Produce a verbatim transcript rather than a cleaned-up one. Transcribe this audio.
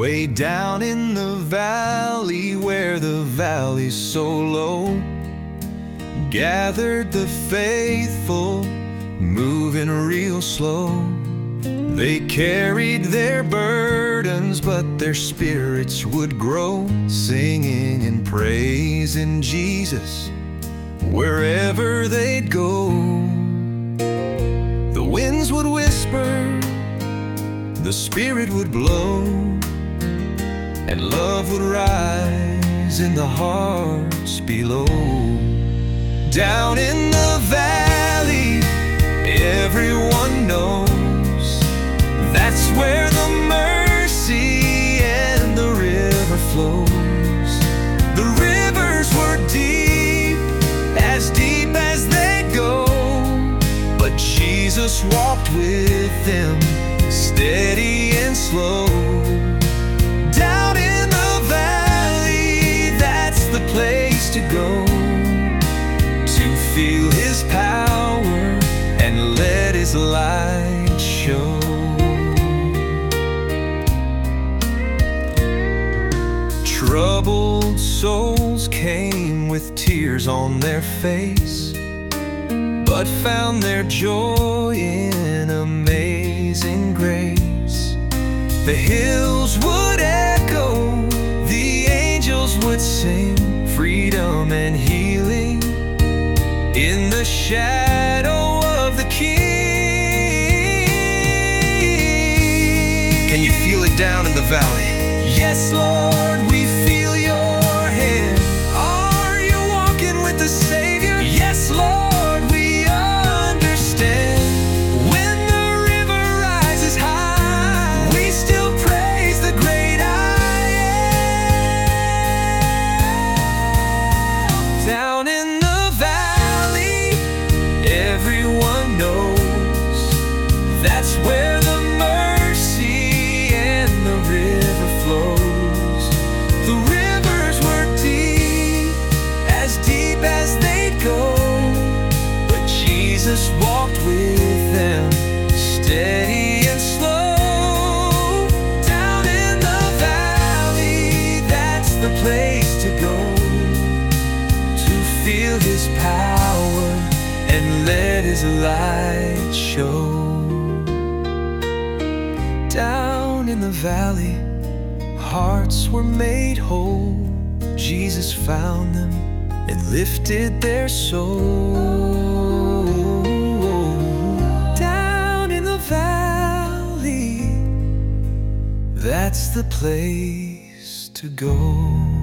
Way down in the valley, where the valley's so low, gathered the faithful, moving real slow. They carried their burdens, but their spirits would grow, singing and praising Jesus wherever they'd go. The winds would whisper, the Spirit would blow, and love would rise in the hearts below. Down in the valley, everyone knows, that's where the mercy and the river flows. The rivers were deep, as deep as they go, but Jesus walked with them, steady and slow. Down in the valley, that's the place to go, to feel His power and let His light show. Troubled souls came with tears on their face, but found their joy in amazing grace. The hills would echo, the angels would sing, freedom and healing in the shadow of the King. Can you feel it down in the valley? Yes, Lord, we feel your hand. Are you walking with the Savior? Yes, Lord, we understand. When the river rises high, we still praise the great I am. Down in the valley, everyone knows, that's where the mercy and the river flows. The rivers were deep, as deep as they'd go, but Jesus walked with them, steady and slow. Down in the valley, that's the place to go, to feel His power and let His light show. Down in the valley, hearts were made whole. Jesus found them and lifted their soul. Down in the valley, that's the place to go.